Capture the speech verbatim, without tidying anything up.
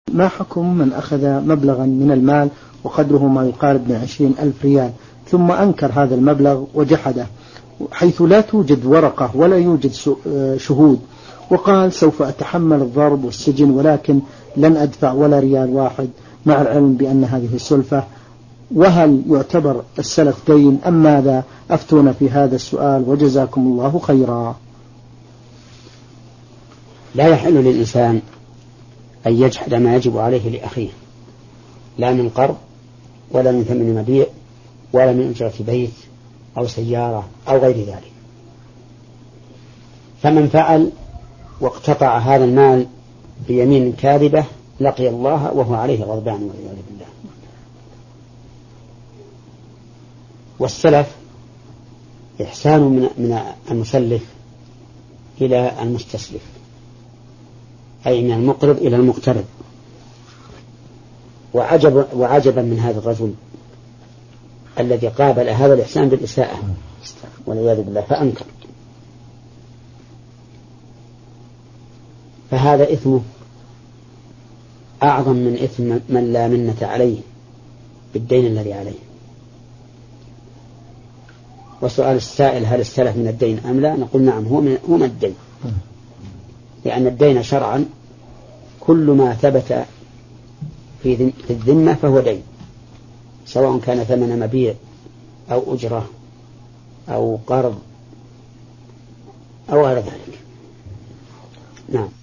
ما حكم من أخذ مبلغا من المال وقدره ما يقارب من عشرين ألف ريال ثم أنكر هذا المبلغ وجحده حيث لا توجد ورقة ولا يوجد شهود، وقال سوف أتحمل الضرب والسجن ولكن لن أدفع ولا ريال واحد، مع العلم بأن هذه سلفة، وهل يعتبر السلف دين أم ماذا؟ أفتونا في هذا السؤال وجزاكم الله خيرا. لا يحل للإنسان أن يجحد ما يجب عليه لأخيه، لا من قرض ولا من ثمن مبيع ولا من أجرة بيت أو سيارة أو غير ذلك. فمن فعل واقتطع هذا المال بيمين كاذبة لقي الله وهو عليه غضبان والعياذ بالله. والسلف إحسان من المسلف إلى المستسلف، أي من المقرض إلى المقترض. وعجب وعجبا من هذا الرجل الذي قابل هذا الإحسان بالإساءة والعياذ بالله فأنكر، فهذا إثمه أعظم من إثم من لا منة عليه بالدين الذي عليه. وسؤال السائل هل السلف من الدين أم لا؟ نقول نعم، هو من, هو من الدين، لأن الدين شرعا كل ما ثبت في الذمة فهو دين، سواء كان ثمن مبيع أو أجرة أو قرض أو غير ذلك. نعم.